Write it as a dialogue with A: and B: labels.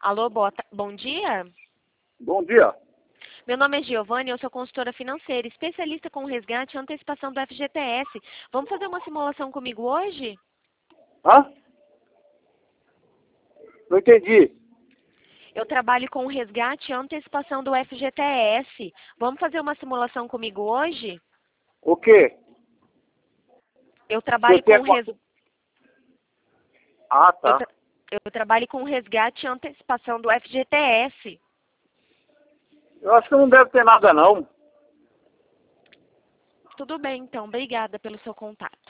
A: Alô, bom dia.
B: Bom dia.
A: Meu nome é Giovanni, eu sou consultora financeira, especialista com resgate e antecipação do FGTS. Vamos fazer uma simulação comigo hoje?
B: Hã? Não entendi.
A: Eu trabalho com resgate e antecipação do FGTS. Vamos fazer uma simulação comigo hoje?
B: O quê?
A: Eu trabalho
B: Você é
A: com
B: Ah,
A: eu,
B: tá.
A: tra- eu trabalho com resgate e antecipação do FGTS.
B: Eu acho que não deve ter nada, não.
A: Tudo bem, então. Obrigada pelo seu contato.